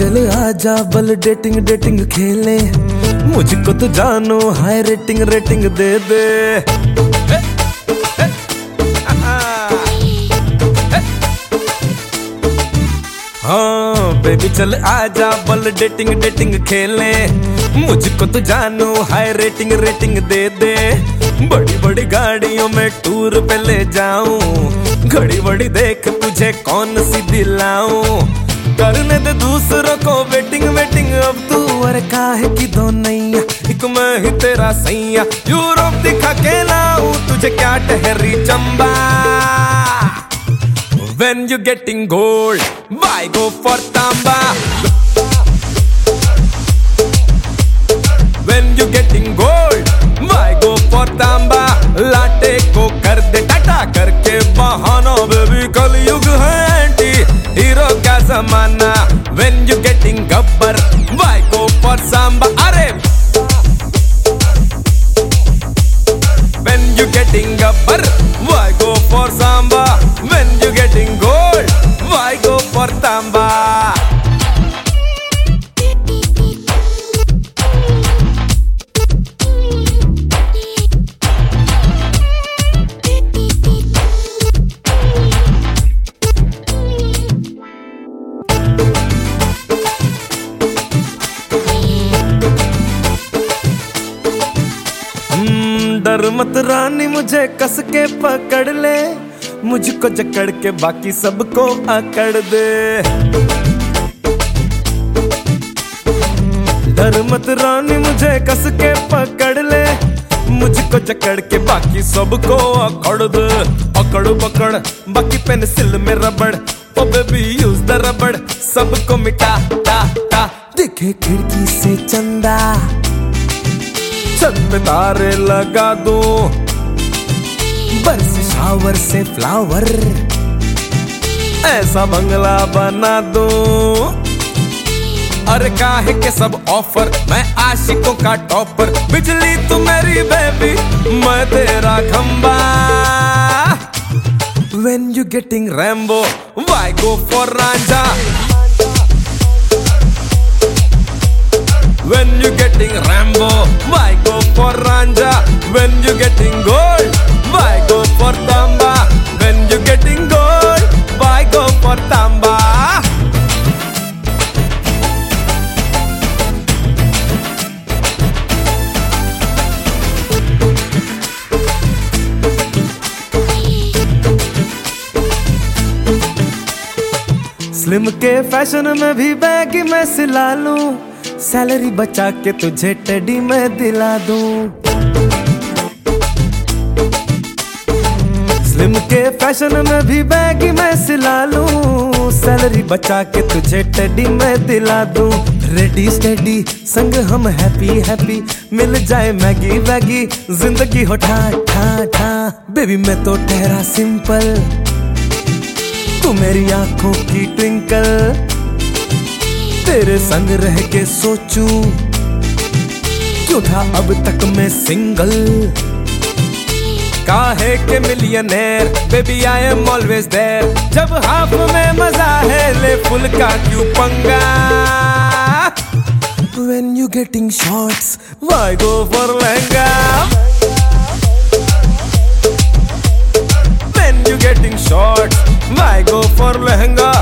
चल आजा बल डेटिंग डेटिंग खेले, मुझको तो जानो हाई रेटिंग रेटिंग दे दे। हाँ बेबी चल आजा बल डेटिंग डेटिंग खेले, मुझको तो जानो हाई रेटिंग रेटिंग दे दे। बड़ी बड़ी गाड़ियों में टूर पे ले जाऊं, घड़ी बड़ी देख तुझे कौन सी दिलाऊं। करने दे दूसरों को वेटिंग वेटिंग, अब तू और काहे की दो नैया, एक मैं ही तेरा सैया। यूरोप दिखा के लाऊं तुझे क्या ठहरी Chamba. When you getting gold, why go for tamba? When you getting gold, why go for tamba? लाटे को कर दे टाटा करके बहाना, बेबी कलयुग है एंटी हीरो का जमाना। When you getting Gabbar, why go for samba? अरे When you getting gabbar, why go for samba? When you getting gold, why go for tamba? डर मत रानी मुझे कस के पकड़ ले, मुझको जकड़ के बाकी सबको अकड़ दे। डर मत रानी मुझे कस के पकड़ ले, मुझको जकड़ के बाकी सबको अकड़ दे। अकड़ पकड़ बाकी पेंसिल में रबड़, ओ बेबी यूज द रबड़, सबको मिटा टा टा। दिखे खिड़की से चंदा, छत पे तारे लगा दूं, बरस शावर से फ्लावर, ऐसा बंगला बना दूं। अरे काहे के सब ऑफर, मैं आशिकों का टॉपर। बिजली तू मेरी बेबी, मैं तेरा खंबा। When you getting Rambo, why go for Ranja? When you getting Rambo, why go for Ranja? When you getting gold, why go for tamba? When you getting gold, why go for tamba? Slim के fashion में भी baggy मैं सिला लूं, salary बचा के तुझे teddy में दिला दूं। स्लिम के फैशन में भी बैगी मैं सिला लूं, सैलरी बचा के तुझे टेडी में दिला दूं। रेडी स्टेडी संग हम हैप्पी हैप्पी, मिल जाए मैगी वैगी, जिंदगी हो ठा ठा ठा। बेबी मैं तो ठहरा सिंपल, तू मेरी आंखों की ट्विंकल। तेरे संग रह के सोचूं, क्यों था अब तक मैं सिंगल। काहे के millionaire, baby I am always there. जब हाफ में मजा है, ले फुल का क्यों पंगा। When you getting shorts, why go for lehenga? When you getting shorts, why go for lehenga?